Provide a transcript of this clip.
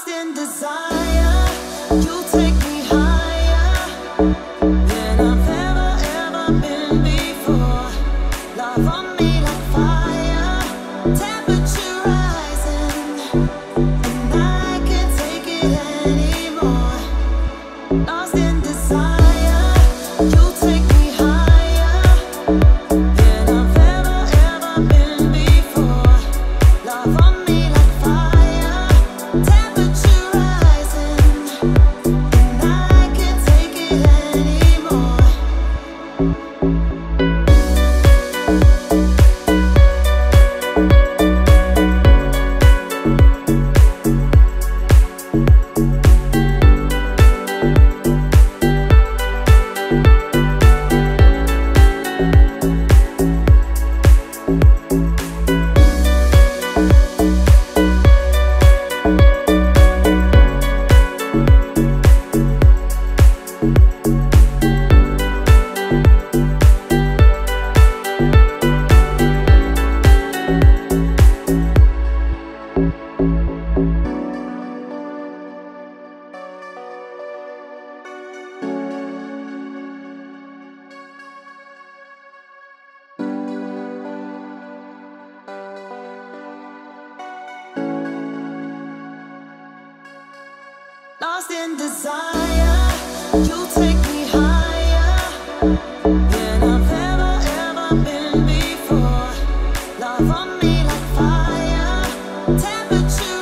Lost in desire, you take me higher than I've ever been before. Love on me like fire, temperature rising, and I can't take it anymore. Lost in desire, you take me higher than I've ever been before. Love on me like fire, temperature rising, and I can't take it anymore. Lost in desire, you take me higher than I've ever been before. Love on me like fire, temperature